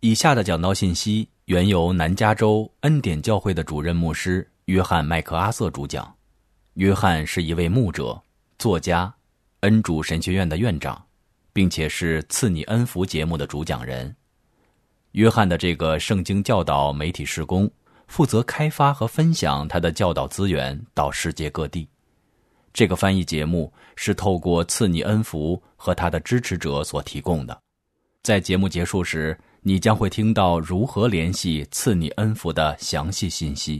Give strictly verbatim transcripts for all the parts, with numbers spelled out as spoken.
以下的讲道信息原由南加州恩典教会的主任牧师约翰·麦克阿瑟主讲。约翰是一位牧者、作家、恩主神学院的院长，并且是赐你恩福节目的主讲人。约翰的这个圣经教导媒体事工负责开发和分享他的教导资源到世界各地。这个翻译节目是透过赐你恩福和他的支持者所提供的。在节目结束时，你将会听到如何联系赐你恩福的详细信息。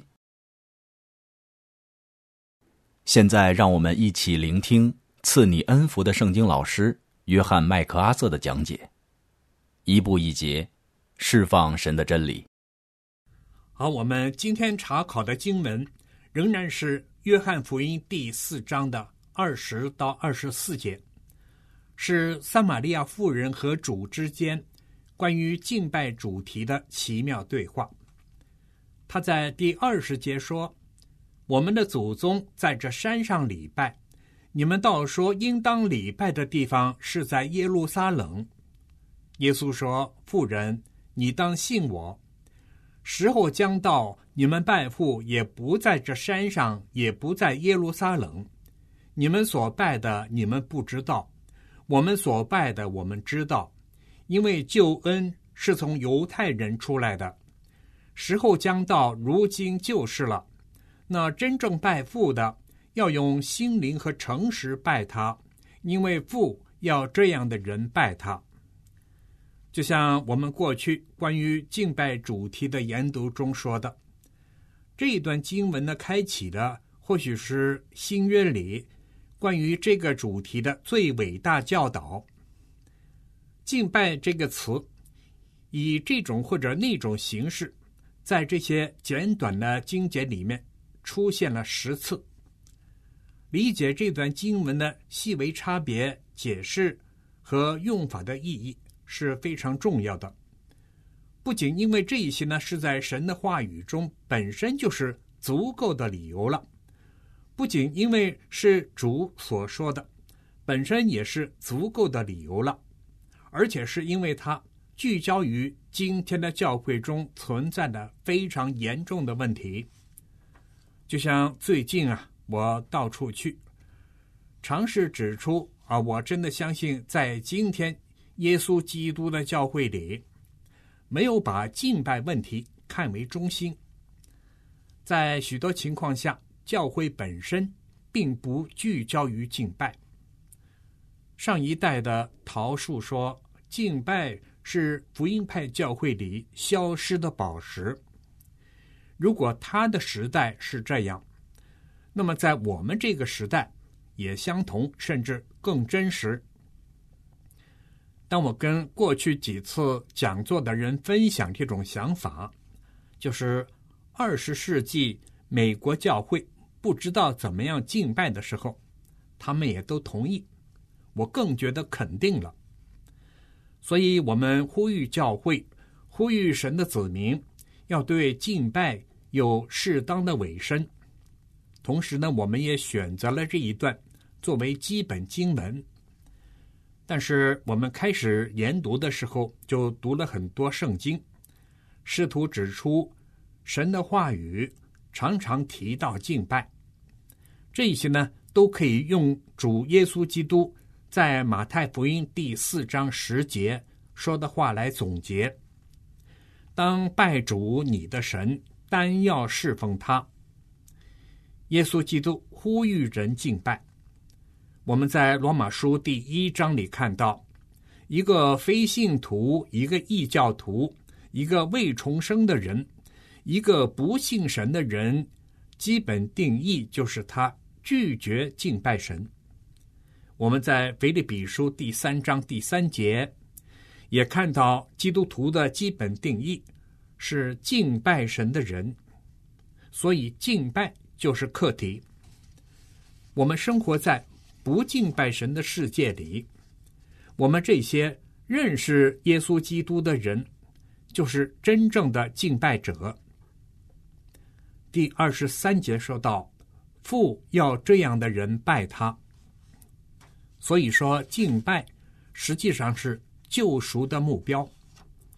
现在让我们一起聆听赐你恩福的圣经老师约翰·麦克阿瑟的讲解。一步一节，释放神的真理。 好，我们今天查考的经文仍然是约翰福音第四章的二十到二十四节，是撒玛利亚妇人和主之间关于敬拜主题的奇妙对话。他在第二十节说，我们的祖宗在这山上礼拜，你们倒说应当礼拜的地方是在耶路撒冷。耶稣说，妇人，你当信我，时候将到，你们拜父也不在这山上，也不在耶路撒冷。你们所拜的你们不知道，我们所拜的我们知道，因为救恩是从犹太人出来的。时候将到，如今就是了。那真正拜父的，要用心灵和诚实拜他，因为父要这样的人拜他。就像我们过去关于敬拜主题的研读中说的，这一段经文呢，开启了或许是新约里关于这个主题的最伟大教导。敬拜这个词以这种或者那种形式，在这些简短的经节里面出现了十次。理解这段经文的细微差别、解释和用法的意义是非常重要的。不仅因为这一些呢是在神的话语中本身就是足够的理由了，不仅因为是主所说的本身也是足够的理由了，而且是因为它聚焦于今天的教会中存在的非常严重的问题。就像最近啊，我到处去尝试指出啊，我真的相信在今天耶稣基督的教会里，没有把敬拜问题看为中心。在许多情况下，教会本身并不聚焦于敬拜。上一代的陶树说，敬拜是福音派教会里消失的宝石。如果他的时代是这样，那么在我们这个时代也相同，甚至更真实。当我跟过去几次讲座的人分享这种想法，就是二十世纪美国教会不知道怎么样敬拜的时候，他们也都同意，我更觉得肯定了。所以我们呼吁教会，呼吁神的子民，要对敬拜有适当的委身。同时呢，我们也选择了这一段作为基本经文。但是我们开始研读的时候，就读了很多圣经，试图指出神的话语常常提到敬拜。这些呢，都可以用主耶稣基督在马太福音第四章十节说的话来总结：当拜主你的神，单要侍奉他。耶稣基督呼吁人敬拜。我们在罗马书第一章里看到，一个非信徒，一个异教徒，一个未重生的人，一个不信神的人，基本定义就是他拒绝敬拜神。我们在腓立比书第三章第三节也看到，基督徒的基本定义是敬拜神的人，所以敬拜就是课题。我们生活在不敬拜神的世界里，我们这些认识耶稣基督的人，就是真正的敬拜者。第二十三节说到，父要这样的人拜他。所以说，敬拜实际上是救赎的目标。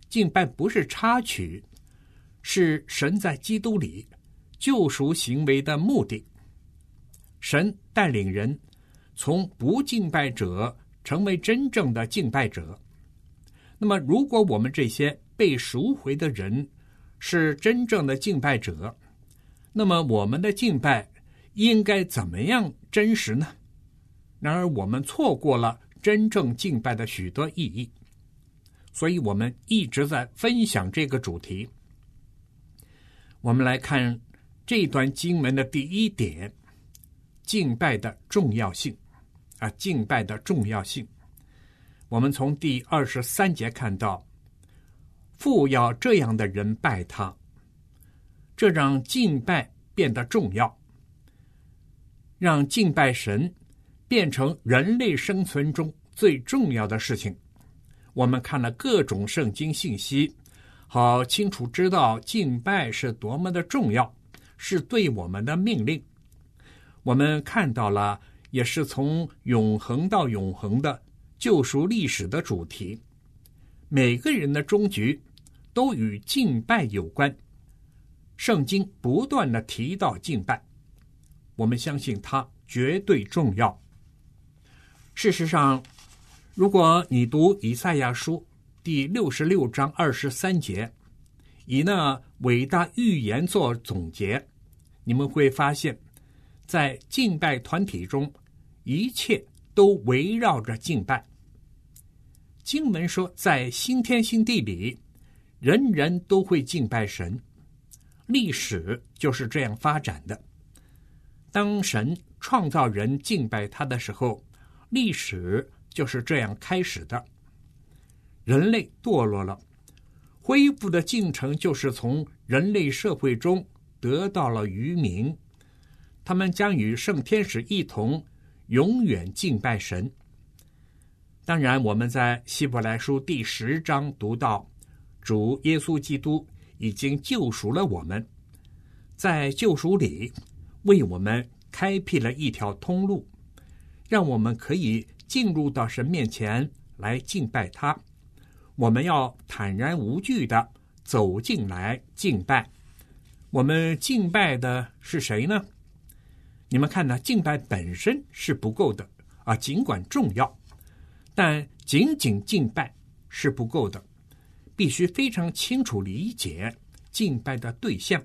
敬拜不是插曲，是神在基督里救赎行为的目的。神带领人从不敬拜者成为真正的敬拜者。那么如果我们这些被赎回的人是真正的敬拜者，那么我们的敬拜应该怎么样真实呢？然而我们错过了真正敬拜的许多意义，所以我们一直在分享这个主题。我们来看这段经文的第一点，敬拜的重要性啊，敬拜的重要性。我们从第二十三节看到，父要这样的人拜他，这让敬拜变得重要，让敬拜神变成人类生存中最重要的事情。我们看了各种圣经信息，好清楚知道敬拜是多么的重要，是对我们的命令。我们看到了，也是从永恒到永恒的救赎历史的主题。每个人的终局都与敬拜有关。圣经不断地提到敬拜，我们相信它绝对重要。事实上，如果你读以赛亚书第六十六章二十三节，以那伟大预言做总结，你们会发现，在敬拜团体中，一切都围绕着敬拜。经文说，在新天新地里，人人都会敬拜神，历史就是这样发展的。当神创造人敬拜他的时候，历史就是这样开始的。人类堕落了，恢复的进程就是从人类社会中得到了渔民，他们将与圣天使一同永远敬拜神。当然，我们在希伯来书第十章读到，主耶稣基督已经救赎了我们，在救赎里为我们开辟了一条通路，让我们可以进入到神面前来敬拜他。我们要坦然无惧地走进来敬拜。我们敬拜的是谁呢？你们看呢，敬拜本身是不够的啊，尽管重要，但仅仅敬拜是不够的，必须非常清楚理解敬拜的对象。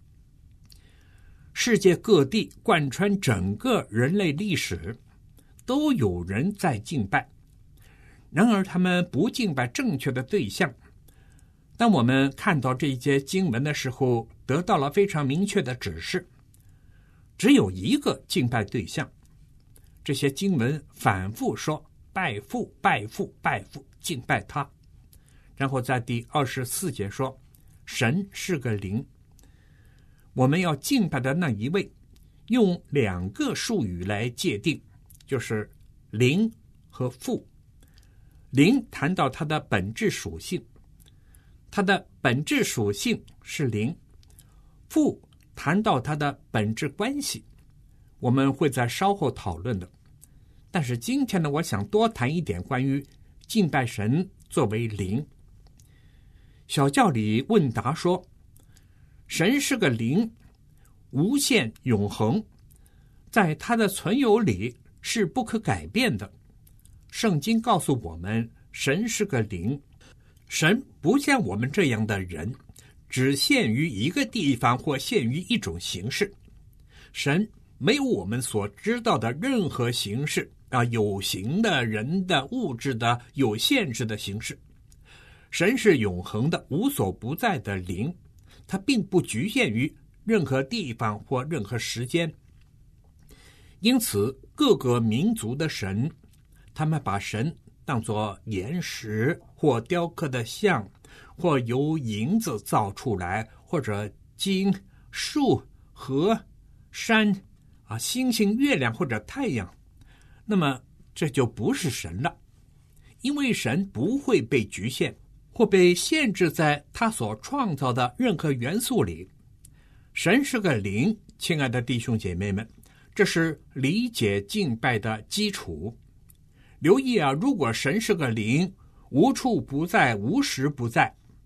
世界各地贯穿整个人类历史，都有人在敬拜，然而他们不敬拜正确的对象。当我们看到这些经文的时候，得到了非常明确的指示，只有一个敬拜对象。这些经文反复说拜父拜父拜父，敬拜他。然后在第二十四节说，神是个灵。我们要敬拜的那一位，用两个术语来界定，就是灵和父。灵谈到它的本质属性，它的本质属性是灵；父谈到它的本质关系，我们会在稍后讨论的。但是今天呢，我想多谈一点关于敬拜神作为灵。小教理问答说，神是个灵，无限永恒，在他的存有里是不可改变的。圣经告诉我们，神是个灵，神不像我们这样的人，只限于一个地方或限于一种形式。神没有我们所知道的任何形式啊，有形的、人的、物质的、有限制的形式。神是永恒的、无所不在的灵，它并不局限于任何地方或任何时间。因此，各个民族的神，他们把神当作岩石或雕刻的像，或由银子造出来，或者金、树、河、山啊、星星、月亮或者太阳。那么这就不是神了，因为神不会被局限或被限制在他所创造的任何元素里。神是个灵，亲爱的弟兄姐妹们，这是理解敬拜的基础。留意啊，如果神是个灵，无处不在，无时不在，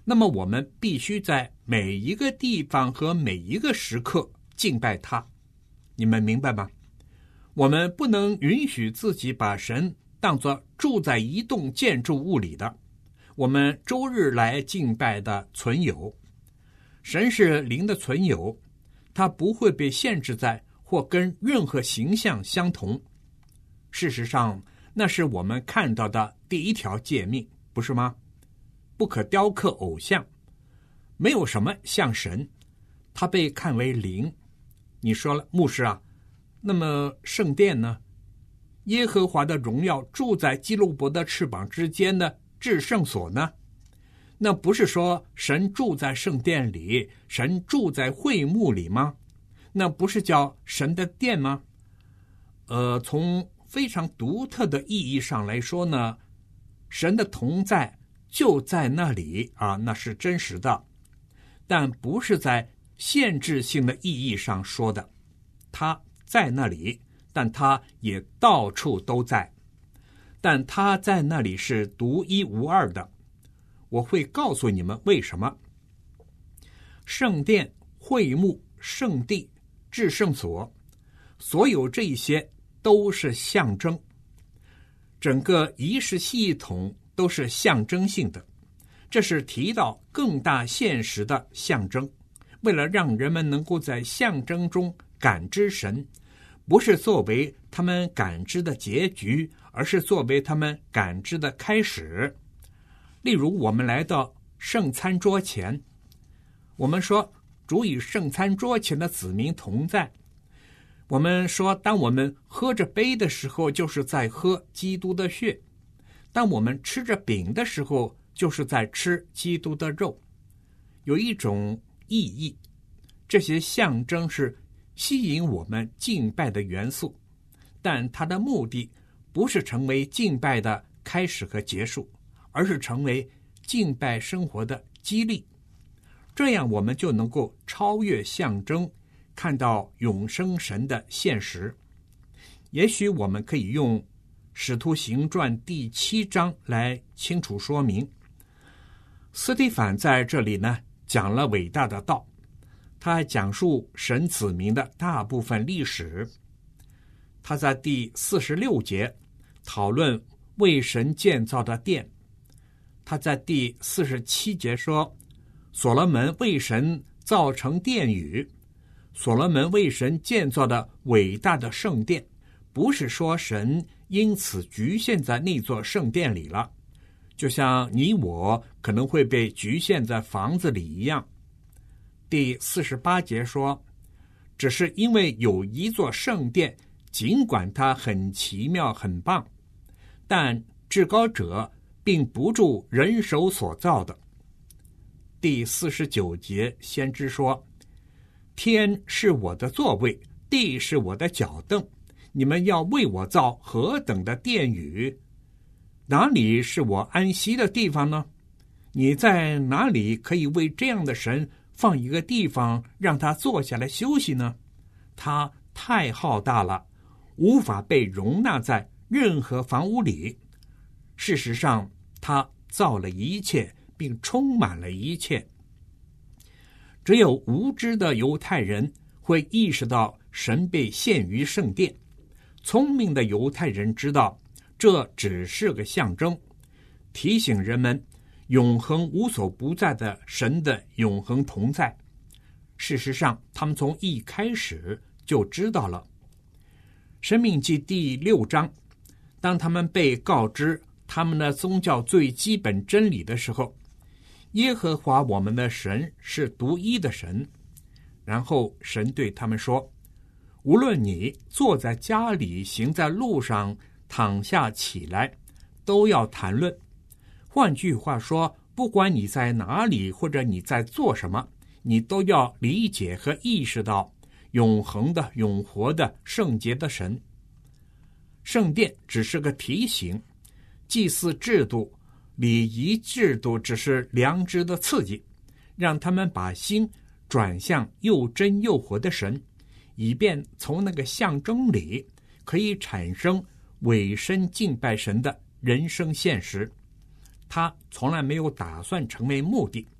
那么我们必须在每一个地方和每一个时刻敬拜他。你们明白吗？我们不能允许自己把神当作住在一栋建筑物里的，我们周日来敬拜的存有。神是灵的存有，它不会被限制在或跟任何形象相同。事实上，那是我们看到的第一条诫命，不是吗？不可雕刻偶像，没有什么像神，它被看为灵。你说了，牧师啊，那么圣殿呢？耶和华的荣耀住在基路伯的翅膀之间的至圣所呢？那不是说神住在圣殿里，神住在会幕里吗？那不是叫神的殿吗？呃，从非常独特的意义上来说呢，神的同在就在那里啊，那是真实的，但不是在限制性的意义上说的。他在那里，但他也到处都在，但他在那里是独一无二的。我会告诉你们为什么。圣殿、会幕、圣地、至圣所，所有这些都是象征，整个仪式系统都是象征性的，这是提到更大现实的象征，为了让人们能够在象征中感知神，不是作为他们感知的结局，而是作为他们感知的开始。例如，我们来到圣餐桌前，我们说主与圣餐桌前的子民同在。我们说，当我们喝着杯的时候，就是在喝基督的血；当我们吃着饼的时候，就是在吃基督的肉。有一种意义，这些象征是吸引我们敬拜的元素，但它的目的不是成为敬拜的开始和结束，而是成为敬拜生活的激励。这样我们就能够超越象征，看到永生神的现实。也许我们可以用使徒行传第七章来清楚说明。司提反在这里呢讲了伟大的道，他讲述神子民的大部分历史。他在第四十六节讨论为神建造的殿，他在第四十七节说，所罗门为神造成殿宇，所罗门为神建造的伟大的圣殿，不是说神因此局限在那座圣殿里了，就像你我可能会被局限在房子里一样。第四十八节说，只是因为有一座圣殿，尽管它很奇妙很棒，但至高者并不住人手所造的。第四十九节先知说，天是我的座位，地是我的脚凳，你们要为我造何等的殿宇？哪里是我安息的地方呢？你在哪里可以为这样的神放一个地方让他坐下来休息呢？他太浩大了，无法被容纳在任何房屋里。事实上，他造了一切，并充满了一切。只有无知的犹太人会意识到神被限于圣殿，聪明的犹太人知道这只是个象征，提醒人们永恒无所不在的神的永恒同在。事实上，他们从一开始就知道了。申命记第六章，当他们被告知他们的宗教最基本真理的时候，耶和华我们的神是独一的神。然后神对他们说，无论你坐在家里，行在路上，躺下起来，都要谈论。换句话说，不管你在哪里，或者你在做什么，你都要理解和意识到永恒的、永活的、圣洁的神。圣殿只是个提醒，祭祀制度、礼仪制度只是良知的刺激，让他们把心转向又真又活的神，以便从那个象征里可以产生委身敬拜神的人生现实。他从来没有打算成为目的，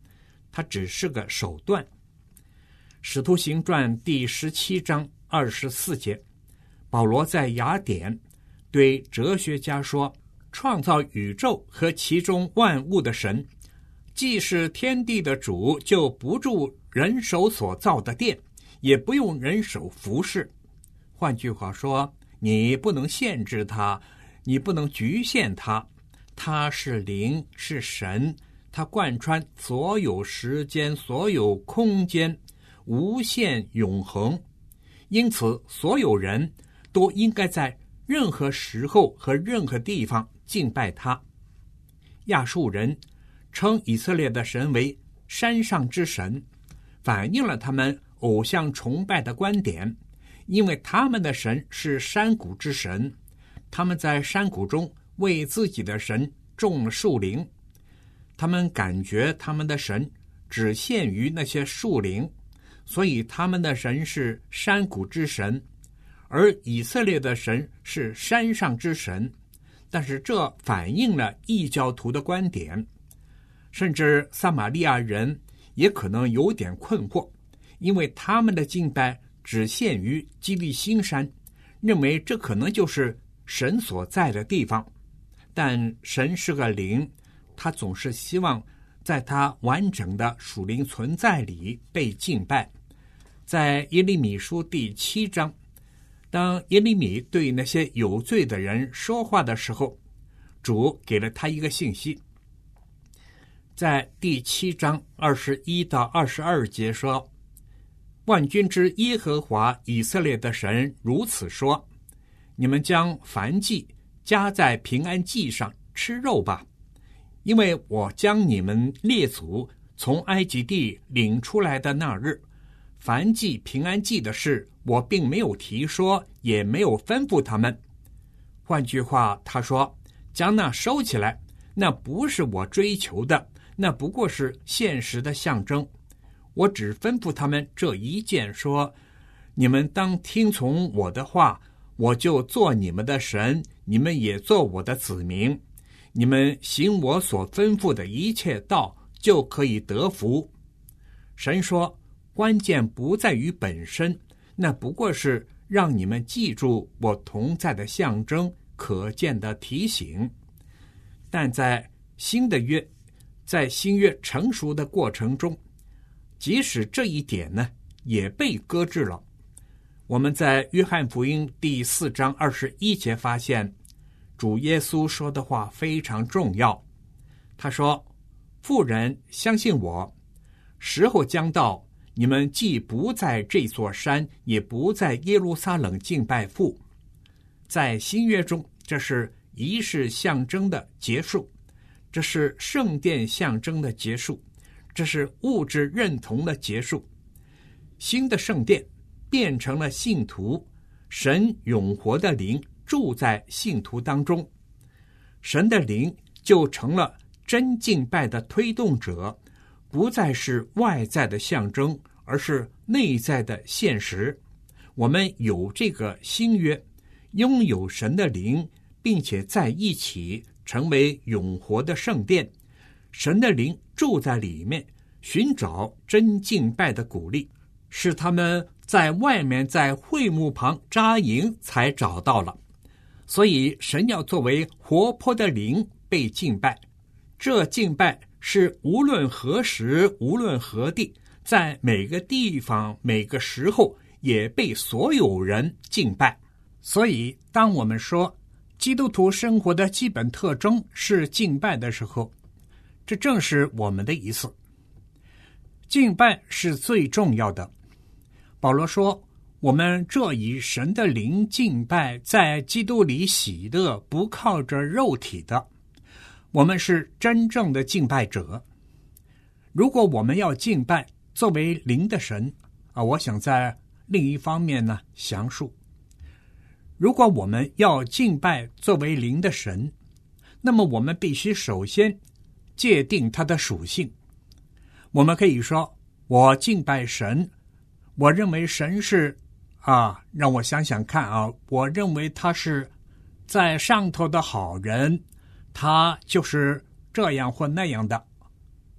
它只是个手段。使徒行传第十七章二十四节，保罗在雅典对哲学家说，创造宇宙和其中万物的神，既是天地的主，就不住人手所造的殿，也不用人手服侍。换句话说，你不能限制他，你不能局限他，他是灵，是神，他贯穿所有时间，所有空间，无限永恒。因此所有人都应该在任何时候和任何地方敬拜他。亚述人称以色列的神为山上之神，反映了他们偶像崇拜的观点，因为他们的神是山谷之神，他们在山谷中为自己的神种了树林，他们感觉他们的神只限于那些树林，所以他们的神是山谷之神，而以色列的神是山上之神。但是这反映了异教徒的观点，甚至撒玛利亚人也可能有点困惑，因为他们的敬拜只限于基利心山，认为这可能就是神所在的地方。但神是个灵，他总是希望在他完整的属灵存在里被敬拜。在耶利米书第七章，当耶利米对那些有罪的人说话的时候，主给了他一个信息。在第七章二十一到二十二节说，万军之耶和华以色列的神如此说，你们将燔祭加在平安祭上吃肉吧，因为我将你们列祖从埃及地领出来的那日，燔祭平安祭的事我并没有提说，也没有吩咐他们。换句话，他说将那收起来，那不是我追求的，那不过是现实的象征。我只吩咐他们这一件，说你们当听从我的话，我就做你们的神，你们也做我的子民，你们行我所吩咐的一切道，就可以得福。神说，关键不在于本身，那不过是让你们记住我同在的象征，可见的提醒。但在新的约，在新约成熟的过程中，即使这一点呢，也被搁置了。我们在约翰福音第四章二十一节发现，主耶稣说的话非常重要。他说，妇人相信我，时候将到，你们既不在这座山，也不在耶路撒冷敬拜父。在新约中，这是仪式象征的结束，这是圣殿象征的结束，这是物质认同的结束。新的圣殿变成了信徒，神永活的灵住在信徒当中，神的灵就成了真敬拜的推动者，不再是外在的象征，而是内在的现实。我们有这个新约，拥有神的灵，并且在一起成为永活的圣殿，神的灵住在里面，寻找真敬拜的鼓励，是他们在外面在会幕旁扎营才找到了。所以神要作为活泼的灵被敬拜，这敬拜是无论何时无论何地，在每个地方每个时候也被所有人敬拜。所以当我们说基督徒生活的基本特征是敬拜的时候，这正是我们的意思。敬拜是最重要的。保罗说，我们这以神的灵敬拜，在基督里喜乐，不靠着肉体的，我们是真正的敬拜者。如果我们要敬拜作为灵的神啊，我想在另一方面呢详述，如果我们要敬拜作为灵的神，那么我们必须首先界定它的属性。我们可以说，我敬拜神，我认为神是啊，让我想想看啊，我认为他是在上头的好人，他就是这样或那样的。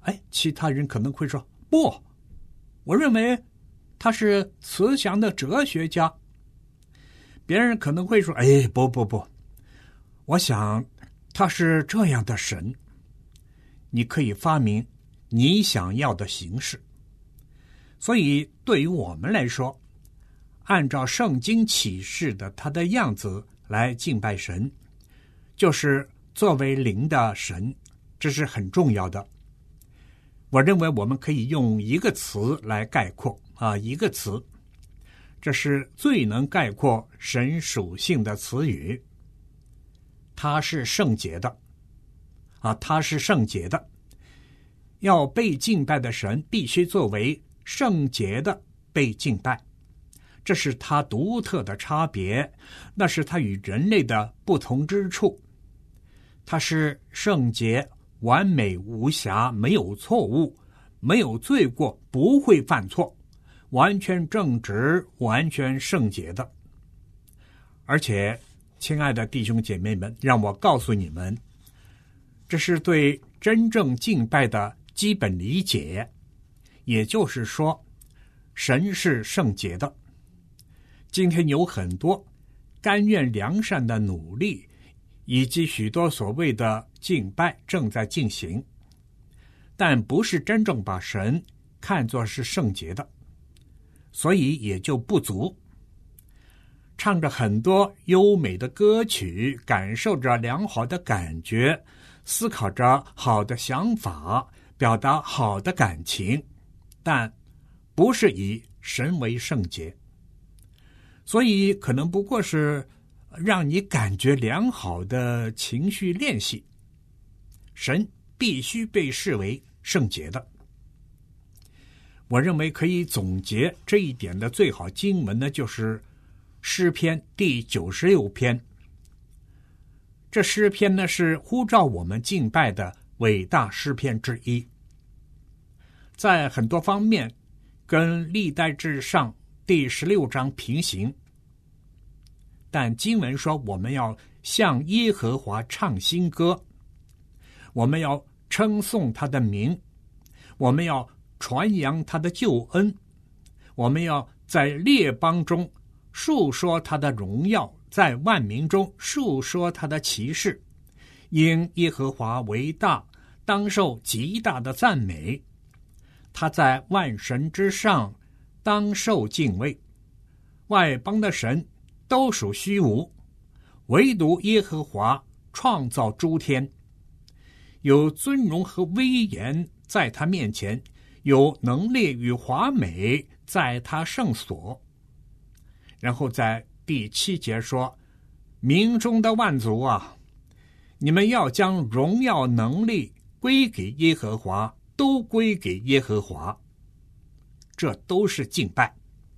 哎，其他人可能会说不，我认为他是慈祥的哲学家。别人可能会说，哎，不不不，我想他是这样的神。你可以发明你想要的形式。所以对于我们来说，按照圣经启示的他的样子来敬拜神，就是作为灵的神，这是很重要的。我认为我们可以用一个词来概括啊，一个词，这是最能概括神属性的词语。他是圣洁的啊，他是圣洁的。要被敬拜的神必须作为圣洁的被敬拜，这是他独特的差别，那是他与人类的不同之处。他是圣洁、完美无瑕，没有错误，没有罪过，不会犯错，完全正直，完全圣洁的。而且，亲爱的弟兄姐妹们，让我告诉你们，这是对真正敬拜的基本理解。也就是说，神是圣洁的。今天有很多甘愿良善的努力，以及许多所谓的敬拜正在进行，但不是真正把神看作是圣洁的，所以也就不足。唱着很多优美的歌曲，感受着良好的感觉，思考着好的想法，表达好的感情，但不是以神为圣洁，所以可能不过是让你感觉良好的情绪练习。神必须被视为圣洁的。我认为可以总结这一点的最好经文呢，就是诗篇第九十六篇。这诗篇呢，是呼召我们敬拜的伟大诗篇之一，在很多方面跟历代志上第十六章平行，但经文说我们要向耶和华唱新歌，我们要称颂他的名，我们要传扬他的救恩，我们要在列邦中述说他的荣耀，在万民中述说他的奇事。因耶和华为大，当受极大的赞美。他在万神之上，当受敬畏。外邦的神都属虚无，唯独耶和华创造诸天。有尊荣和威严在他面前，有能力与华美在他圣所。然后在第七节说，民中的万族啊，你们要将荣耀能力归给耶和华，都归给耶和华，这都是敬拜。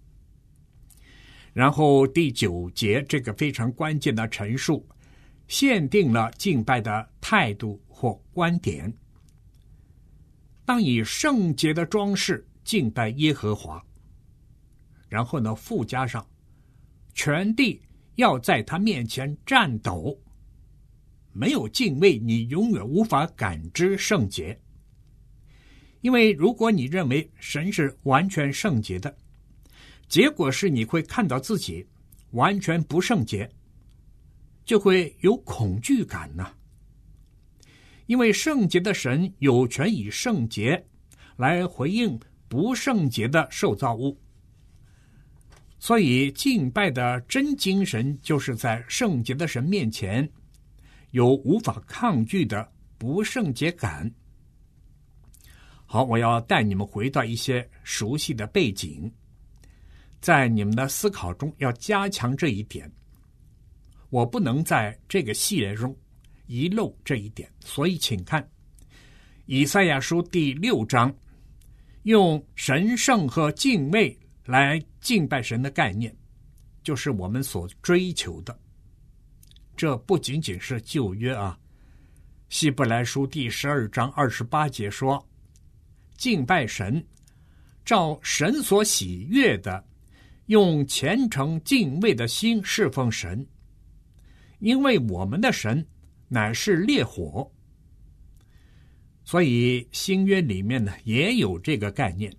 然后第九节这个非常关键的陈述，限定了敬拜的态度或观点。当以圣洁的装饰敬拜耶和华，然后呢附加上全地要在他面前颤抖。没有敬畏，你永远无法感知圣洁。因为如果你认为神是完全圣洁的，结果是你会看到自己完全不圣洁，就会有恐惧感呢、啊。因为圣洁的神有权以圣洁来回应不圣洁的受造物，所以敬拜的真精神就是在圣洁的神面前有无法抗拒的不圣洁感。好，我要带你们回到一些熟悉的背景，在你们的思考中要加强这一点。我不能在这个系列中遗漏这一点，所以请看以赛亚书第六章，用神圣和敬畏来敬拜神的概念，就是我们所追求的。这不仅仅是旧约啊，希伯来书第十二章二十八节说，敬拜神，照神所喜悦的，用虔诚敬畏的心侍奉神，因为我们的神乃是烈火。 所以新约里面呢也有这个概念。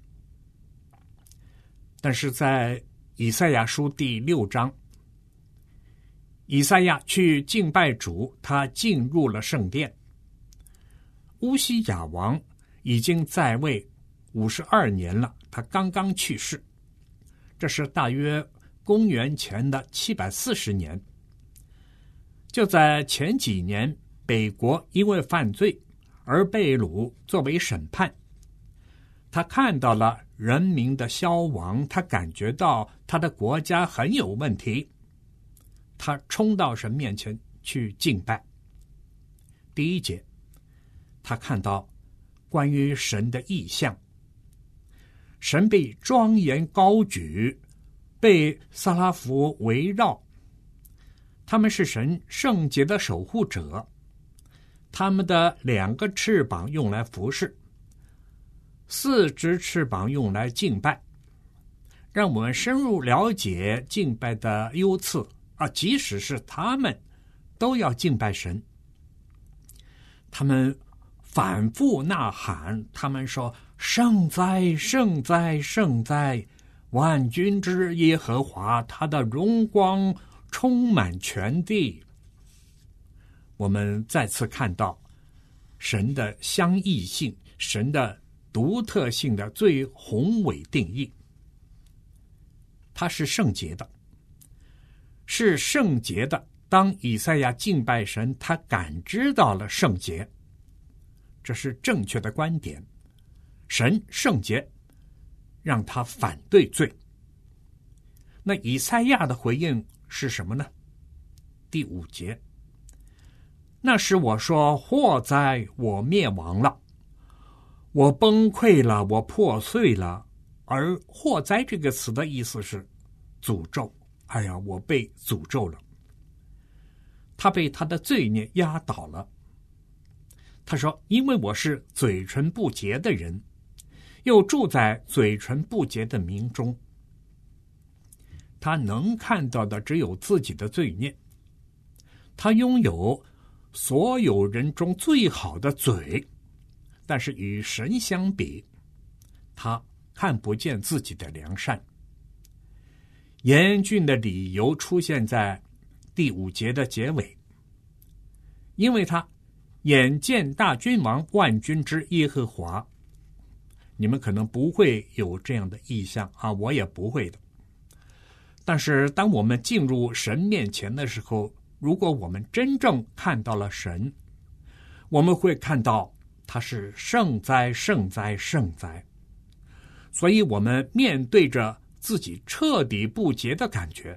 但是在以赛亚书第六章，以赛亚去敬拜主，他进入了圣殿。乌西雅王已经在位五十二年了，他刚刚去世，这是大约公元前的七百四十年。就在前几年，北国因为犯罪而被掳作为审判，他看到了人民的消亡，他感觉到他的国家很有问题，他冲到神面前去敬拜。第一节，他看到关于神的异象，神被庄严高举，被撒拉弗围绕，他们是神圣洁的守护者，他们的两个翅膀用来服侍，四只翅膀用来敬拜。让我们深入了解敬拜的优次啊，即使是他们都要敬拜神。他们反复呐喊，他们说圣哉圣哉圣哉，万军之耶和华，他的荣光充满全地。我们再次看到神的相异性，神的独特性的最宏伟定义，他是圣洁的，是圣洁的。当以赛亚敬拜神，他感知到了圣洁，这是正确的观点。神圣洁，让他反对罪。那以赛亚的回应是什么呢？第五节，那时我说祸哉，我灭亡了，我崩溃了，我破碎了。而祸哉这个词的意思是诅咒，哎呀，我被诅咒了。他被他的罪孽压倒了。他说，因为我是嘴唇不洁的人，又住在嘴唇不洁的民中。他能看到的只有自己的罪孽，他拥有所有人中最好的嘴，但是与神相比，他看不见自己的良善。严峻的理由出现在第五节的结尾，因为他眼见大君王万军之耶和华。你们可能不会有这样的意象啊，我也不会的。但是当我们进入神面前的时候，如果我们真正看到了神，我们会看到他是圣哉圣哉圣哉。所以我们面对着自己彻底不洁的感觉，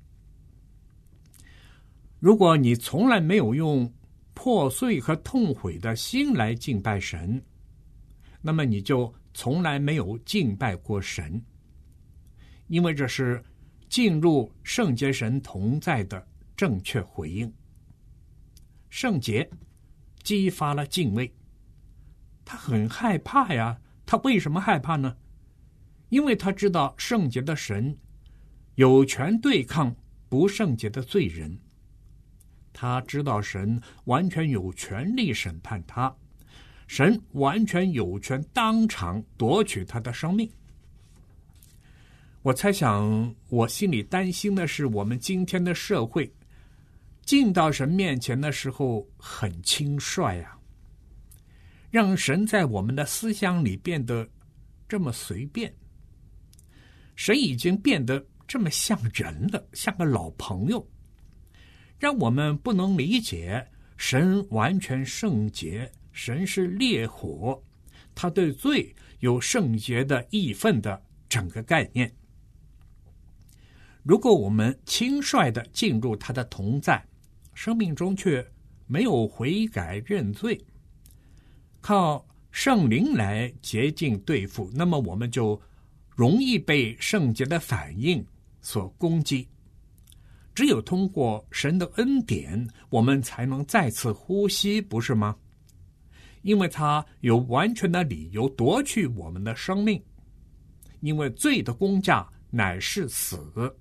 如果你从来没有用破碎和痛悔的心来敬拜神，那么你就从来没有敬拜过神，因为这是进入圣洁神同在的正确回应。圣洁激发了敬畏，他很害怕呀。他为什么害怕呢？因为他知道圣洁的神有权对抗不圣洁的罪人，他知道神完全有权利审判他，神完全有权当场夺取他的生命。我猜想，我心里担心的是，我们今天的社会进到神面前的时候很轻率啊，让神在我们的思想里变得这么随便。神已经变得这么像人了，像个老朋友，让我们不能理解神完全圣洁，神是烈火，他对罪有圣洁的义愤的整个概念。如果我们轻率地进入他的同在，生命中却没有悔改认罪，靠圣灵来洁净对付，那么我们就容易被圣洁的反应所攻击。只有通过神的恩典，我们才能再次呼吸，不是吗？因为他有完全的理由夺去我们的生命，因为罪的工价乃是死。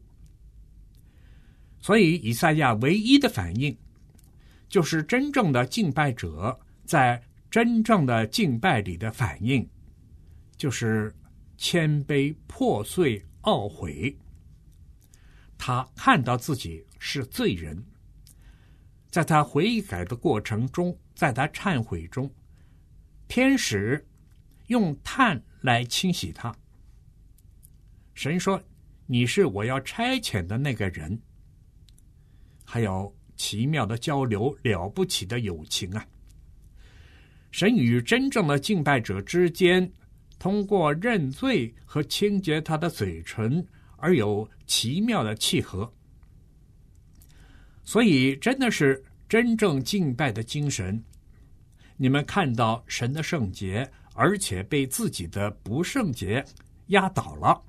所以以赛亚唯一的反应就是真正的敬拜者在真正的敬拜里的反应，就是谦卑、破碎、懊悔。他看到自己是罪人，在他悔改的过程中，在他忏悔中，天使用炭来清洗他。神说：“你是我要差遣的那个人。”还有奇妙的交流，了不起的友情啊！神与真正的敬拜者之间，通过认罪和清洁他的嘴唇，而有奇妙的契合。所以，真的是真正敬拜的精神。你们看到神的圣洁，而且被自己的不圣洁压倒了。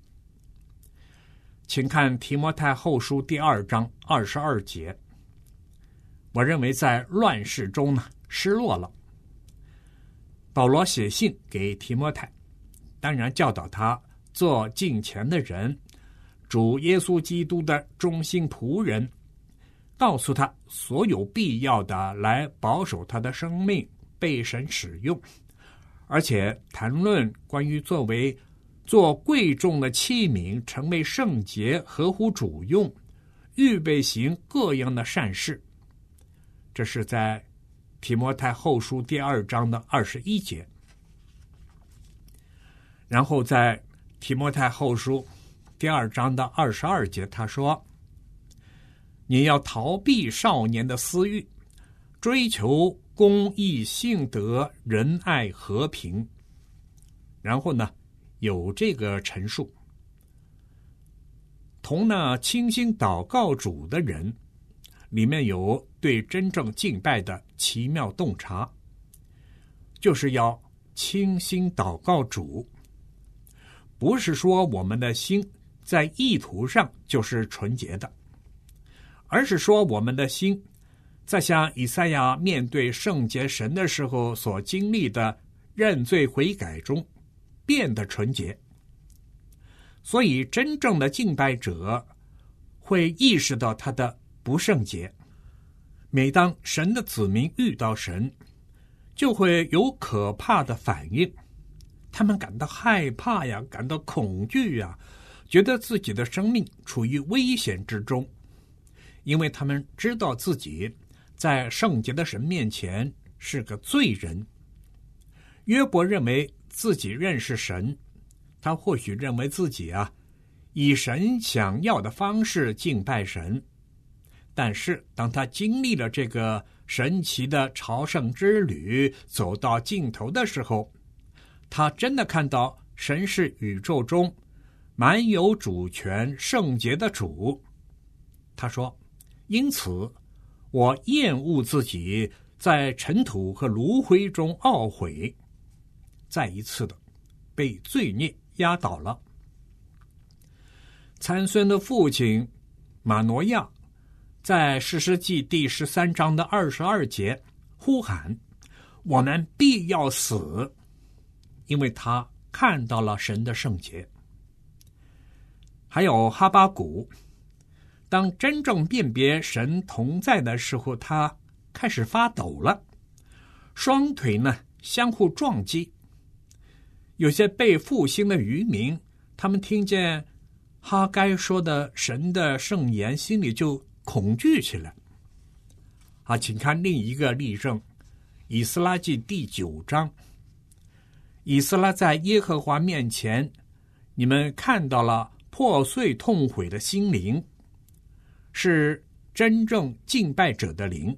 请看提摩太后书第二章二十二节。我认为在乱世中呢，失落了。保罗写信给提摩太，当然教导他做敬虔的人，主耶稣基督的忠心仆人，告诉他所有必要的来保守他的生命被神使用，而且谈论关于作为做贵重的器皿，成为圣洁，合乎主用，预备行各样的善事。这是在提摩太后书第二章的二十一节。然后在提摩太后书第二章的二十二节，他说：“你要逃避少年的私欲，追求公义、信德、仁爱、和平。”然后呢，有这个陈述：同那倾心祷告主的人，里面有对真正敬拜的奇妙洞察，就是要倾心祷告主。不是说我们的心在意图上就是纯洁的，而是说我们的心在像以赛亚面对圣洁神的时候所经历的认罪悔改中变得纯洁。所以真正的敬拜者会意识到他的不圣洁。每当神的子民遇到神，就会有可怕的反应，他们感到害怕呀，感到恐惧呀，觉得自己的生命处于危险之中，因为他们知道自己在圣洁的神面前是个罪人。约伯认为自己认识神，他或许认为自己啊，以神想要的方式敬拜神，但是当他经历了这个神奇的朝圣之旅，走到尽头的时候，他真的看到神是宇宙中满有主权圣洁的主。他说：因此我厌恶自己在尘土和炉灰中懊悔，再一次的被罪孽压倒了。参孙的父亲马挪亚在士师记第十三章的二十二节呼喊：我们必要死，因为他看到了神的圣洁。还有哈巴谷，当真正辨别神同在的时候，他开始发抖了，双腿呢相互撞击。有些被复兴的渔民，他们听见哈该说的神的圣言，心里就恐惧起来。啊，请看另一个例证，以斯拉记第九章。以斯拉在耶和华面前，你们看到了破碎痛悔的心灵，是真正敬拜者的灵。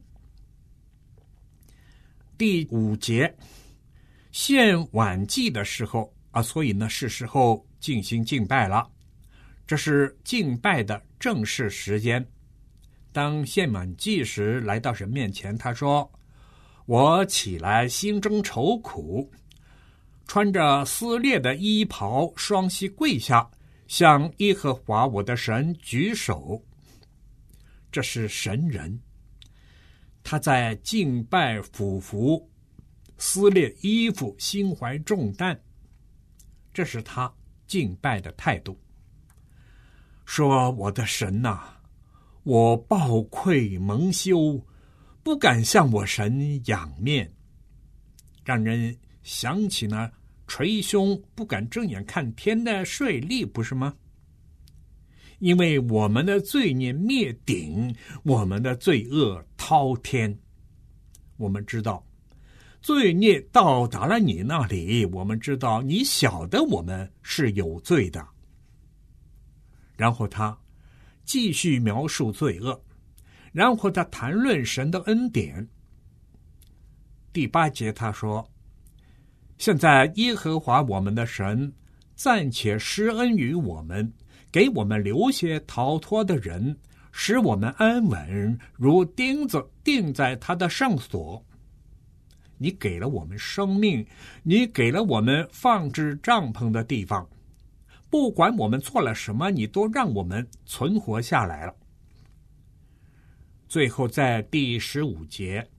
第五节，献晚祭的时候啊，所以呢是时候进行敬拜了。这是敬拜的正式时间。当献晚祭时来到神面前，他说：我起来心中愁苦，穿着撕裂的衣袍，双膝跪下，向耶和华我的神举手。这是神人，他在敬拜俯伏，撕裂衣服，心怀重担，这是他敬拜的态度。说：我的神哪、啊，我抱愧蒙羞，不敢向我神仰面。 让人想起呢捶胸不敢正眼看天的税吏，不是吗？因为我们的罪孽灭顶，我们的罪恶滔天。我们知道罪孽到达了你那里，我们知道你晓得我们是有罪的。然后他继续描述罪恶，然后他谈论神的恩典。第八节他说，现在耶和华我们的神暂且施恩于我们，给我们留些逃脱的人，使我们安稳，如钉子钉在他的圣所。你给了我们生命，你给了我们放置帐篷的地方，不管我们做了什么，你都让我们存活下来了。最后在第十五节，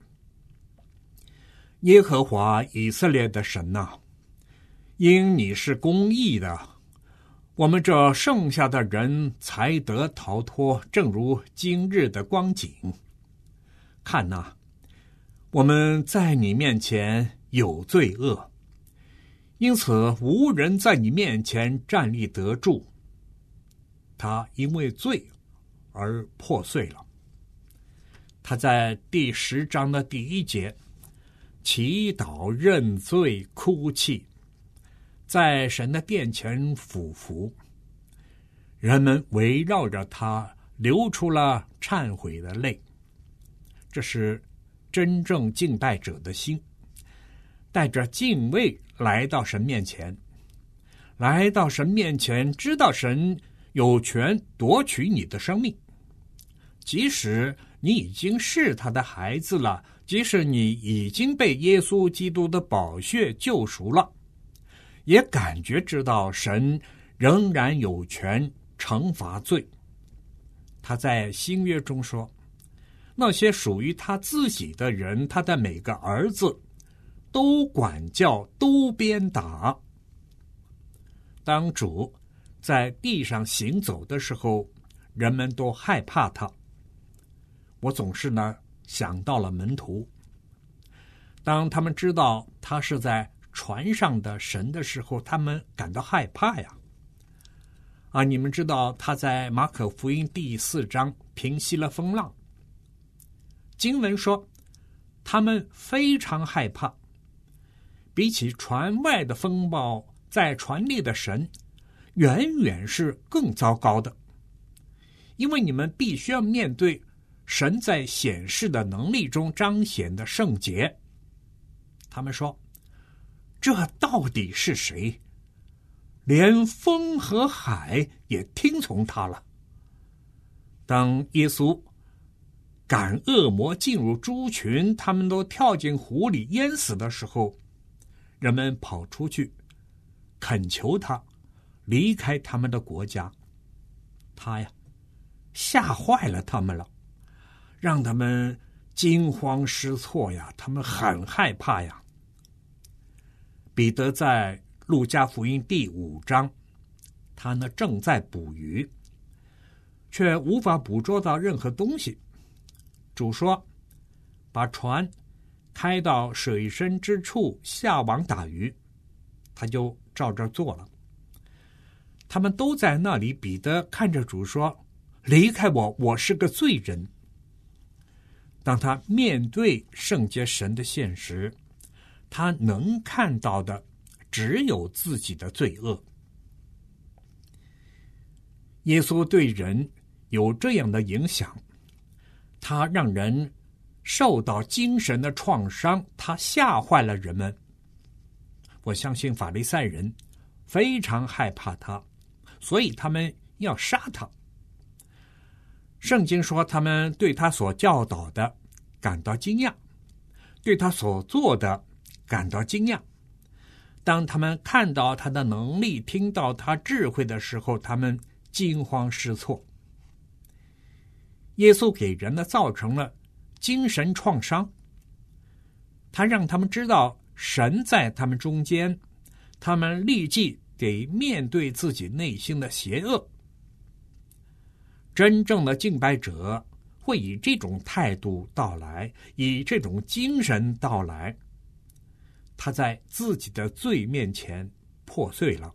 耶和华以色列的神哪、啊，因你是公义的，我们这剩下的人才得逃脱，正如今日的光景。看哪、啊，我们在你面前有罪恶，因此无人在你面前站立得住。他因为罪而破碎了。他在第十章的第一节祈祷、认罪、哭泣，在神的殿前俯伏，人们围绕着他流出了忏悔的泪。这是真正敬拜者的心，带着敬畏来到神面前，来到神面前，知道神有权夺取你的生命，即使你已经是他的孩子了，即使你已经被耶稣基督的宝血救赎了，也感觉知道神仍然有权惩罚罪。他在新约中说，那些属于他自己的人，他的每个儿子都管教，都鞭打。当主在地上行走的时候，人们都害怕他。我总是呢想到了门徒，当他们知道他是在船上的神的时候，他们感到害怕呀。啊，你们知道他在马可福音第四章平息了风浪，经文说他们非常害怕，比起船外的风暴，在船里的神远远是更糟糕的，因为你们必须要面对神在显示的能力中彰显的圣洁。他们说，这到底是谁？连风和海也听从他了。当耶稣赶恶魔进入猪群，他们都跳进湖里淹死的时候，人们跑出去恳求他离开他们的国家。他呀吓坏了他们了，让他们惊慌失措呀，他们很害怕呀。彼得在路加福音第五章，他呢正在捕鱼，却无法捕捉到任何东西。主说，把船开到水深之处下网打鱼，他就照这做了。他们都在那里，彼得看着主说，离开我，我是个罪人。当他面对圣洁神的现实，他能看到的只有自己的罪恶。耶稣对人有这样的影响，他让人受到精神的创伤，他吓坏了人们。我相信法利赛人非常害怕他，所以他们要杀他。圣经说，他们对他所教导的感到惊讶，对他所做的感到惊讶。当他们看到他的能力，听到他智慧的时候，他们惊慌失措。耶稣给人呢造成了精神创伤，他让他们知道神在他们中间，他们立即得面对自己内心的邪恶。真正的敬拜者会以这种态度到来，以这种精神到来。 他在自己的罪面前破碎了。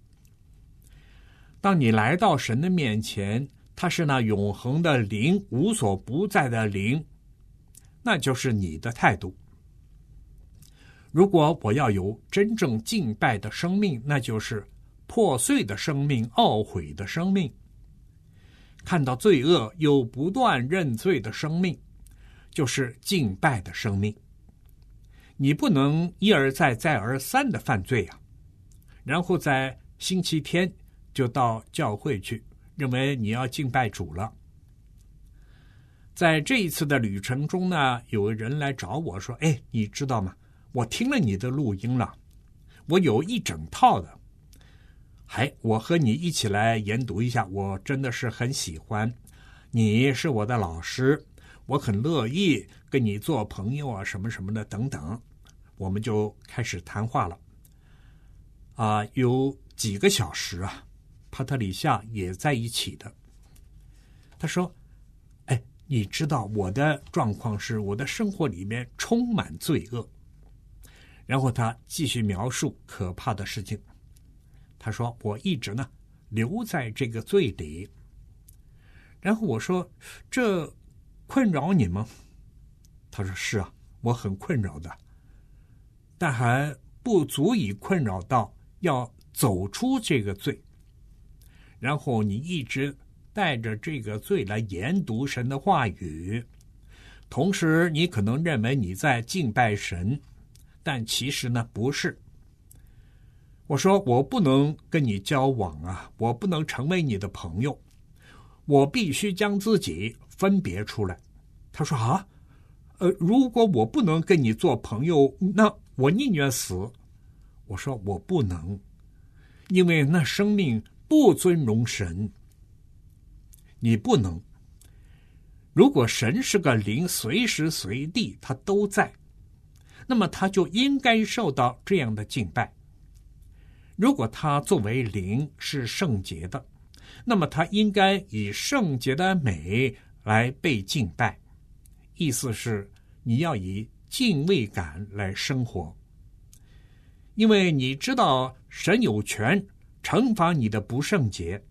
当你来到神的面前，他是那永恒的灵，无所不在的灵，那就是你的态度。如果我要有真正敬拜的生命，那就是破碎的生命，懊悔的生命，看到罪恶又不断认罪的生命，就是敬拜的生命。你不能一而再再而三的犯罪啊，然后在星期天就到教会去，认为你要敬拜主了。在这一次的旅程中呢，有人来找我说，哎，你知道吗，我听了你的录音了，我有一整套的，还我和你一起来研读一下，我真的是很喜欢，你是我的老师，我很乐意跟你做朋友啊，什么什么的等等。我们就开始谈话了啊，有几个小时啊，帕特里夏也在一起的。他说，哎，你知道我的状况是我的生活里面充满罪恶。然后他继续描述可怕的事情。他说，我一直呢留在这个罪里。然后我说，这困扰你吗？他说，是啊，我很困扰的，但还不足以困扰到要走出这个罪。然后你一直带着这个罪来研读神的话语，同时你可能认为你在敬拜神，但其实呢不是。我说，我不能跟你交往啊，我不能成为你的朋友，我必须将自己分别出来。他说啊，呃，如果我不能跟你做朋友，那我宁愿死。我说我不能，因为那生命不尊荣神。你不能。如果神是个灵，随时随地他都在，那么他就应该受到这样的敬拜。如果他作为灵是圣洁的，那么他应该以圣洁的美来被敬拜。意思是你要以敬畏感来生活，因为你知道神有权惩罚你的不圣洁。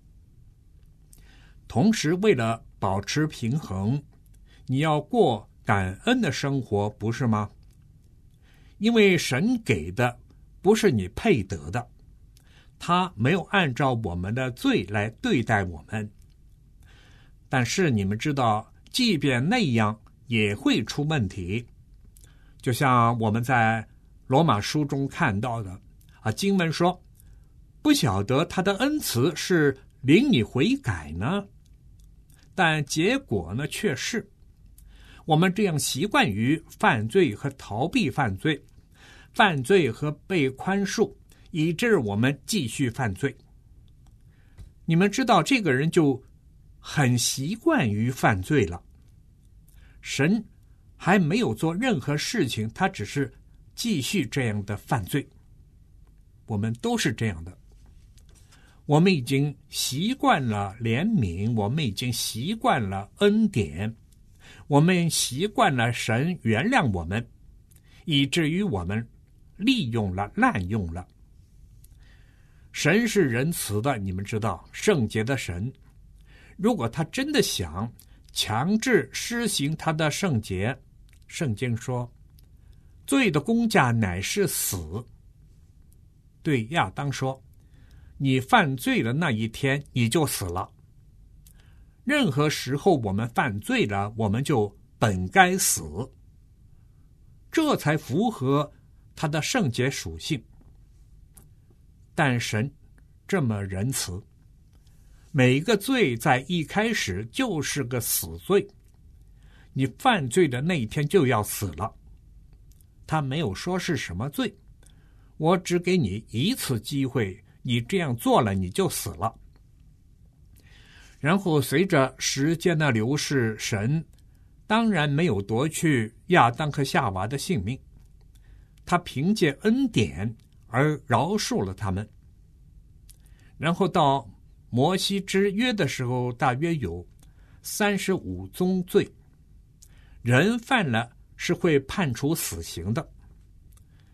同时为了保持平衡，你要过感恩的生活，不是吗？因为神给的不是你配得的，他没有按照我们的罪来对待我们。但是你们知道，即便那样也会出问题。就像我们在罗马书中看到的啊，经文说，不晓得他的恩慈是领你悔改呢，但结果呢却是我们这样习惯于犯罪和逃避犯罪，犯罪和被宽恕，以致我们继续犯罪。你们知道，这个人就很习惯于犯罪了。神还没有做任何事情，他只是继续这样的犯罪。我们都是这样的，我们已经习惯了怜悯，我们已经习惯了恩典，我们习惯了神原谅我们，以至于我们利用了滥用了。神是仁慈的，你们知道，圣洁的神，如果他真的想强制施行他的圣洁，圣经说罪的工价乃是死。对亚当说，你犯罪的那一天你就死了。任何时候我们犯罪了，我们就本该死，这才符合他的圣洁属性。但神这么仁慈，每个罪在一开始就是个死罪，你犯罪的那一天就要死了。他没有说是什么罪，我只给你一次机会，你这样做了你就死了。然后随着时间的流逝，神当然没有夺去亚当和夏娃的性命，他凭借恩典而饶恕了他们。然后到摩西之约的时候，大约有三十五宗罪，人犯了是会判处死刑的。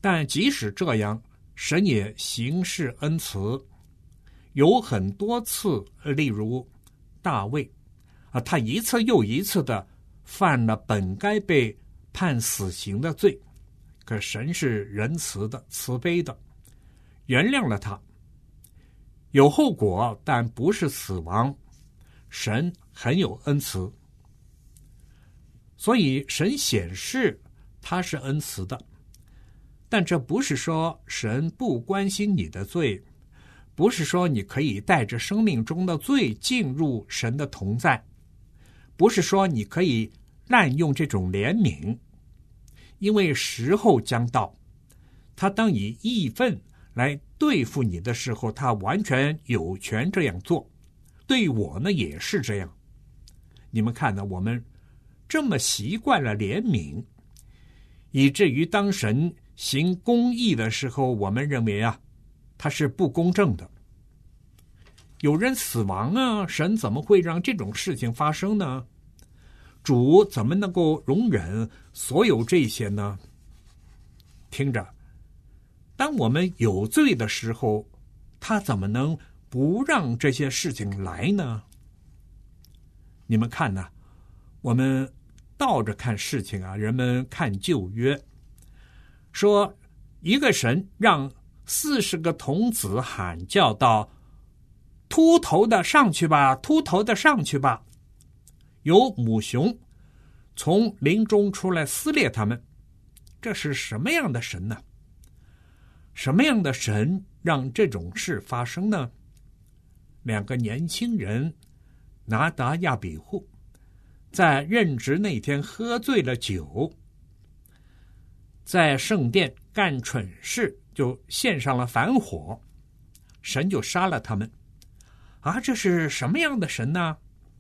但即使这样，神也行事恩慈，有很多次，例如大卫啊，他一次又一次的犯了本该被判死刑的罪，可神是仁慈的、慈悲的，原谅了他。有后果，但不是死亡。神很有恩慈，所以神显示他是恩慈的。但这不是说神不关心你的罪，不是说你可以带着生命中的罪进入神的同在，不是说你可以滥用这种怜悯，因为时候将到，他当以义愤来对付你的时候，他完全有权这样做。对我呢也是这样。你们看呢，我们这么习惯了怜悯，以至于当神行公义的时候，我们认为啊，他是不公正的。有人死亡啊，神怎么会让这种事情发生呢？主怎么能够容忍所有这些呢？听着，当我们有罪的时候，他怎么能不让这些事情来呢？你们看呢，我们倒着看事情啊，人们看旧约，说一个神让四十个童子喊叫到秃头的上去吧，秃头的上去吧，有母熊从林中出来撕裂他们。这是什么样的神呢？什么样的神让这种事发生呢？两个年轻人拿达亚比户在任职那天喝醉了酒，在圣殿干蠢事，就献上了反火，神就杀了他们。啊，这是什么样的神呢？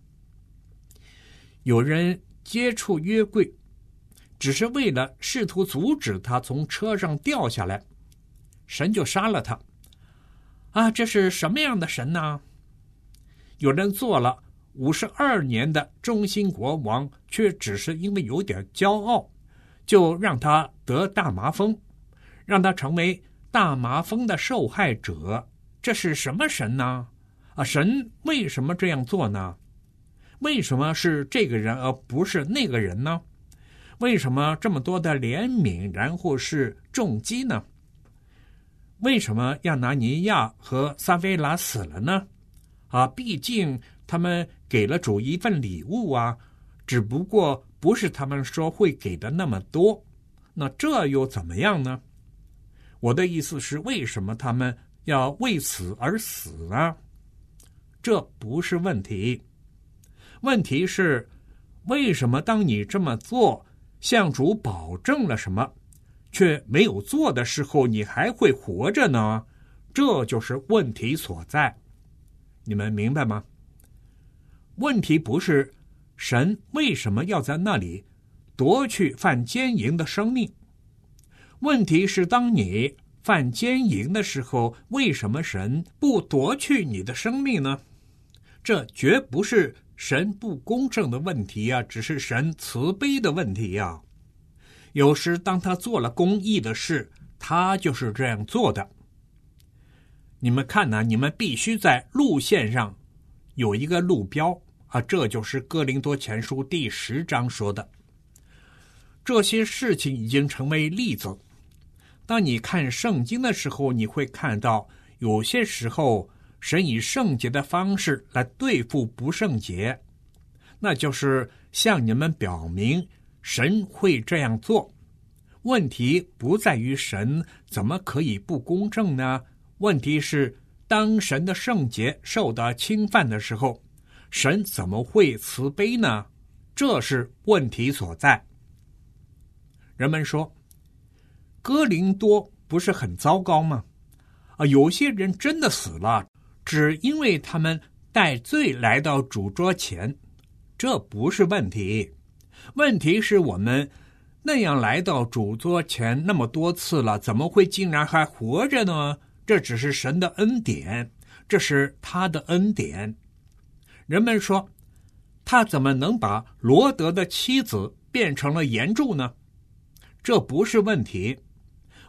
有人接触约柜，只是为了试图阻止他从车上掉下来，神就杀了他。啊，这是什么样的神呢？有人做了五十二年的中兴国王，却只是因为有点骄傲，就让他得大麻风，让他成为大麻风的受害者。这是什么神呢？啊，神为什么这样做呢？为什么是这个人而不是那个人呢？为什么这么多的怜悯，然后是重击呢？为什么亚拿尼亚和撒非拉死了呢？啊，毕竟他们给了主一份礼物啊，只不过不是他们说会给的那么多，那这又怎么样呢？我的意思是，为什么他们要为此而死呢？这不是问题。问题是，为什么当你这么做，向主保证了什么，却没有做的时候，你还会活着呢？这就是问题所在。你们明白吗？问题不是神为什么要在那里夺去犯奸淫的生命，问题是当你犯奸淫的时候，为什么神不夺去你的生命呢？这绝不是神不公正的问题啊，只是神慈悲的问题啊。有时当他做了公义的事，他就是这样做的。你们看呢、啊？你们必须在路线上有一个路标啊，这就是哥林多前书第十章说的。这些事情已经成为例子。当你看圣经的时候，你会看到有些时候神以圣洁的方式来对付不圣洁，那就是向你们表明神会这样做。问题不在于神怎么可以不公正呢？问题是当神的圣洁受到侵犯的时候，神怎么会慈悲呢？这是问题所在。人们说哥林多不是很糟糕吗？啊，有些人真的死了，只因为他们带罪来到主桌前，这不是问题。问题是我们那样来到主桌前那么多次了，怎么会竟然还活着呢？这只是神的恩典，这是他的恩典。人们说，他怎么能把罗德的妻子变成了岩柱呢？这不是问题。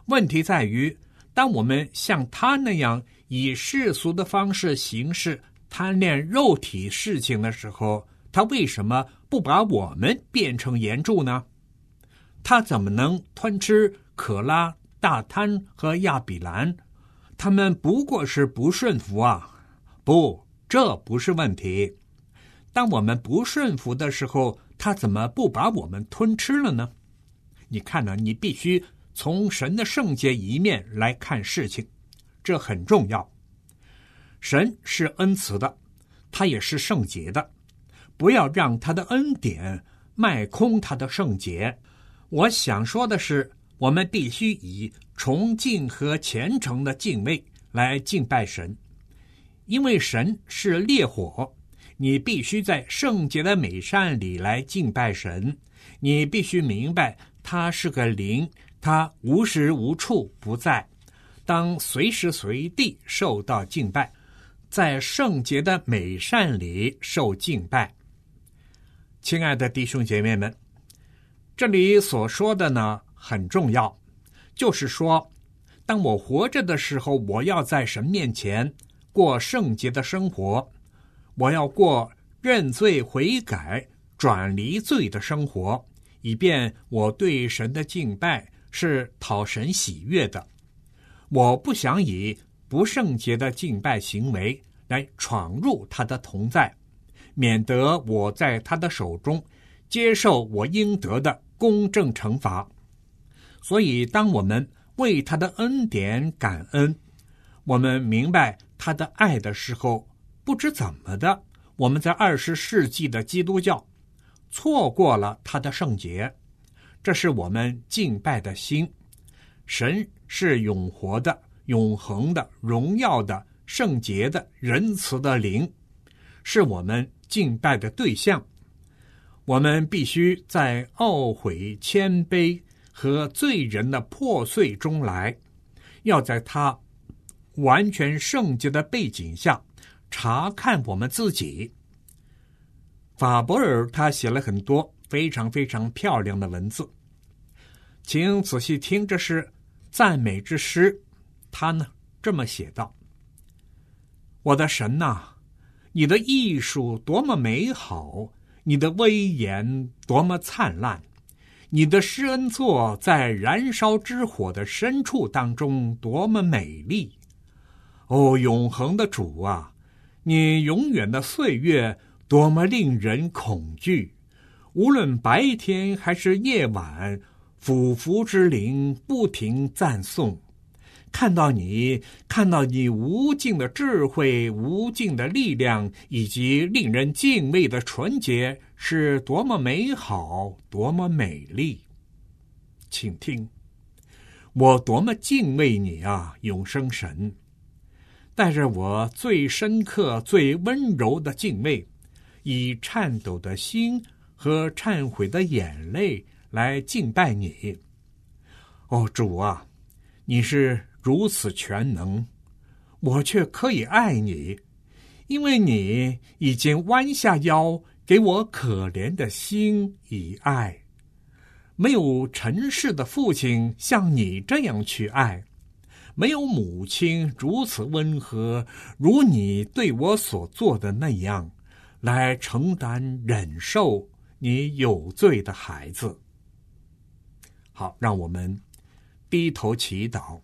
问题在于，当我们像他那样以世俗的方式行事，贪恋肉体事情的时候，他为什么不把我们变成盐柱呢？他怎么能吞吃可拉、大贪和亚比兰？他们不过是不顺服啊！不，这不是问题。当我们不顺服的时候，他怎么不把我们吞吃了呢？你看呢，你必须从神的圣洁一面来看事情，这很重要。神是恩慈的，他也是圣洁的，不要让他的恩典卖空他的圣洁。我想说的是，我们必须以崇敬和虔诚的敬畏来敬拜神，因为神是烈火，你必须在圣洁的美善里来敬拜神。你必须明白他是个灵，他无时无处不在，当随时随地受到敬拜，在圣洁的美善里受敬拜。亲爱的弟兄姐妹们，这里所说的呢很重要，就是说当我活着的时候，我要在神面前过圣洁的生活，我要过认罪悔改转离罪的生活，以便我对神的敬拜是讨神喜悦的。我不想以不圣洁的敬拜行为来闯入他的同在，免得我在他的手中接受我应得的公正惩罚。所以当我们为他的恩典感恩，我们明白他的爱的时候，不知怎么的，我们在二十世纪的基督教错过了他的圣洁。这是我们敬拜的心。神是永活的、永恒的、荣耀的、圣洁的、仁慈的灵，是我们敬拜的对象。我们必须在懊悔、谦卑和罪人的破碎中来，要在他完全圣洁的背景下查看我们自己。法伯尔他写了很多非常非常漂亮的文字，请仔细听，这是赞美之诗。他呢这么写道：我的神啊，你的艺术多么美好，你的威严多么灿烂，你的施恩座在燃烧之火的深处当中多么美丽。哦，永恒的主啊，你永远的岁月多么令人恐惧，无论白天还是夜晚，俯伏之灵不停赞颂。看到你，看到你无尽的智慧、无尽的力量，以及令人敬畏的纯洁，是多么美好，多么美丽。请听，我多么敬畏你啊，永生神！带着我最深刻、最温柔的敬畏，以颤抖的心和忏悔的眼泪来敬拜你。哦，主啊，你是如此全能，我却可以爱你，因为你已经弯下腰给我可怜的心以爱。没有尘世的父亲像你这样去爱，没有母亲如此温和，如你对我所做的那样，来承担忍受你有罪的孩子。好，让我们低头祈祷。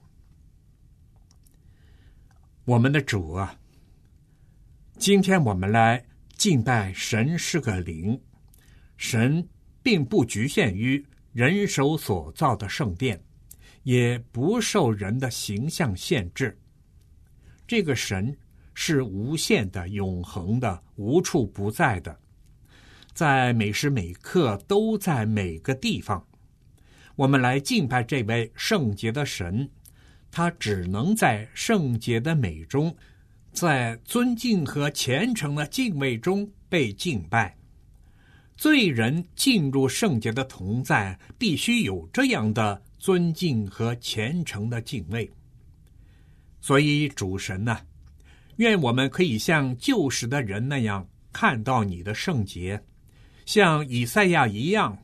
我们的主啊，今天我们来敬拜神是个灵，神并不局限于人手所造的圣殿，也不受人的形象限制。这个神是无限的、永恒的、无处不在的，在每时每刻都在每个地方。我们来敬拜这位圣洁的神，他只能在圣洁的美中，在尊敬和虔诚的敬畏中被敬拜。罪人进入圣洁的同在，必须有这样的尊敬和虔诚的敬畏。所以主神啊，愿我们可以像旧时的人那样看到你的圣洁，像以赛亚一样，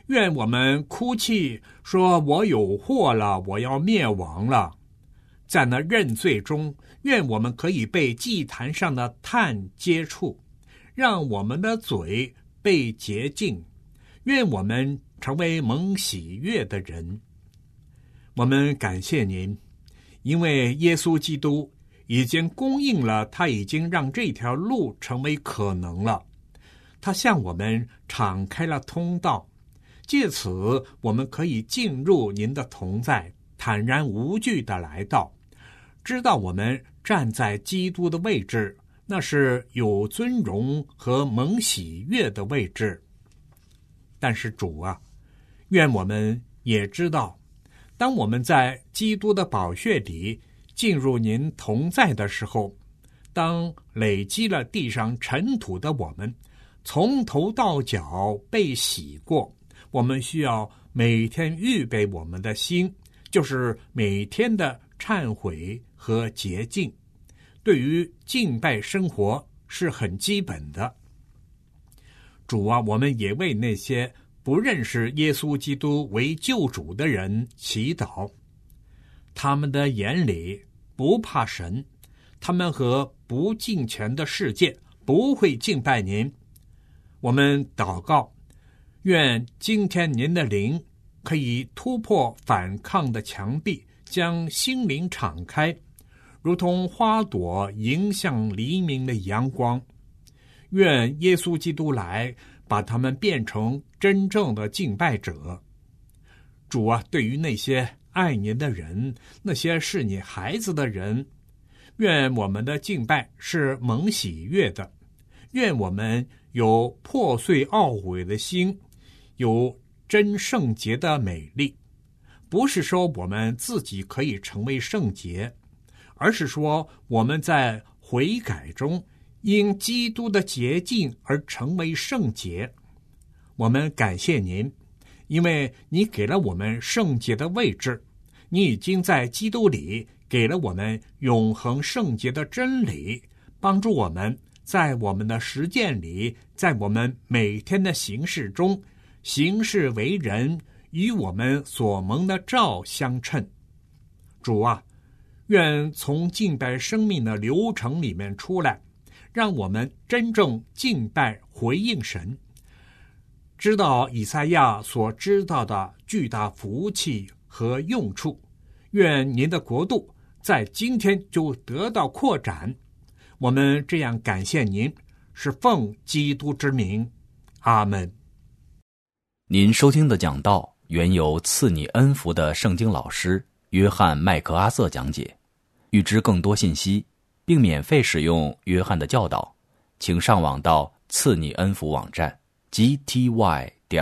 愿我们哭泣说我有祸了，我要灭亡了。在那认罪中，愿我们可以被祭坛上的炭接触，让我们的嘴被洁净。愿我们成为蒙喜悦的人。我们感谢您，因为耶稣基督已经供应了，他已经让这条路成为可能了。他向我们敞开了通道，借此我们可以进入您的同在，坦然无惧地来到，知道我们站在基督的位置，那是有尊荣和蒙喜悦的位置。但是主啊，愿我们也知道，当我们在基督的宝血里进入您同在的时候，当累积了地上尘土的我们从头到脚被洗过，我们需要每天预备我们的心，就是每天的忏悔和洁净。对于敬拜生活是很基本的。主啊，我们也为那些不认识耶稣基督为救主的人祈祷，他们的眼里不怕神，他们和不敬虔的世界不会敬拜您。我们祷告，愿今天您的灵可以突破反抗的墙壁，将心灵敞开，如同花朵迎向黎明的阳光。愿耶稣基督来，把他们变成真正的敬拜者。主啊，对于那些爱您的人，那些是你孩子的人，愿我们的敬拜是蒙喜悦的。愿我们有破碎懊悔的心，有真圣洁的美丽。不是说我们自己可以成为圣洁，而是说我们在悔改中因基督的洁净而成为圣洁。我们感谢您，因为你给了我们圣洁的位置，你已经在基督里给了我们永恒圣洁的真理，帮助我们在我们的实践里，在我们每天的行事中，行事为人与我们所蒙的召相称。主啊，愿从敬拜生命的流程里面出来，让我们真正敬拜回应神，知道以赛亚所知道的巨大福气和用处。愿您的国度在今天就得到扩展。我们这样感谢您，是奉基督之名，阿们。 您收听的讲道原由赐你恩福的圣经老师约翰麦克阿瑟讲解。预知更多信息并免费使用约翰的教导，请上网到赐你恩福网站 g t y 点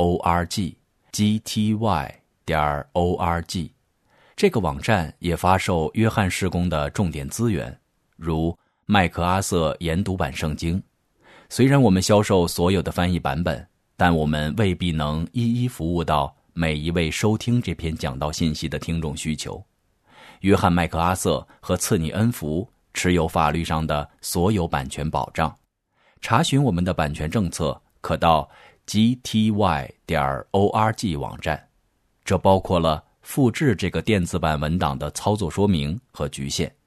org g t y 点 org。 这个网站也发售约翰事工的重点资源，如麦克阿瑟研读版圣经。虽然我们销售所有的翻译版本，但我们未必能一一服务到每一位收听这篇讲道信息的听众需求。约翰麦克阿瑟和赐你恩福持有法律上的所有版权保障。查询我们的版权政策，可到 g t y 点 org 网站，这包括了复制这个电子版文档的操作说明和局限。